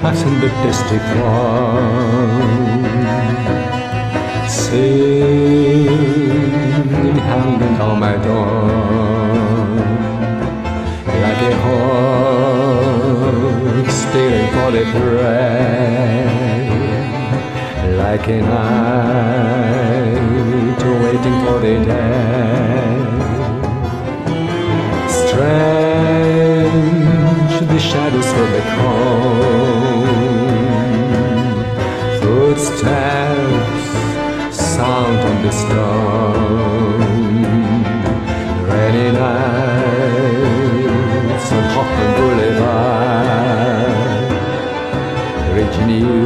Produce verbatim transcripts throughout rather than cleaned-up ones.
I've seen the testify. Sin hanging on my door, like a hawk stealing for the prey, like a night waiting for the day. Strange, the shadows from the cold, footsteps sound on the stone. Rainy nights on Hoffman Boulevard, reaching you,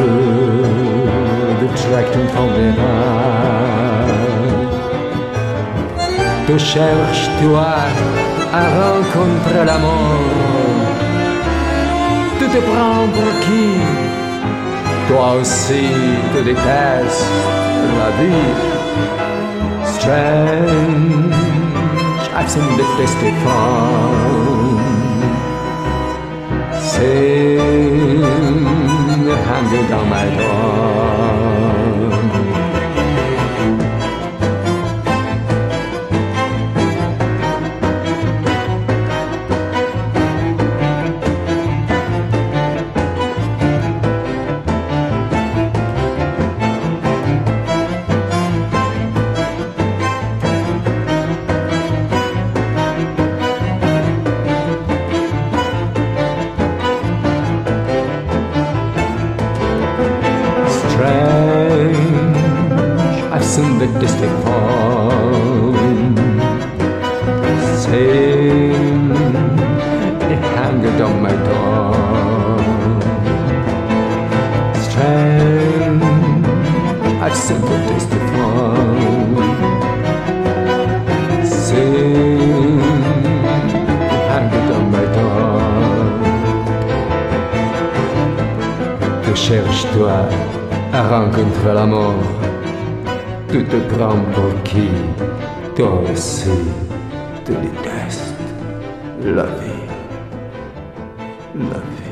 detracting from the night. Te cherches, toi, à rencontrer l'amour. Tu te prends pour qui? Toi aussi, tu détestes la vie. Strange, I've seen the testify. Sin hanging on my door. I've seen the distant fall, same, it hanged on my door. Strange, I've seen the distant fall, same, it hanged on my door. Que cherches-toi à rencontrer la mort? Tu te prends pour qui? Toi aussi, tu détestes la vie, la vie.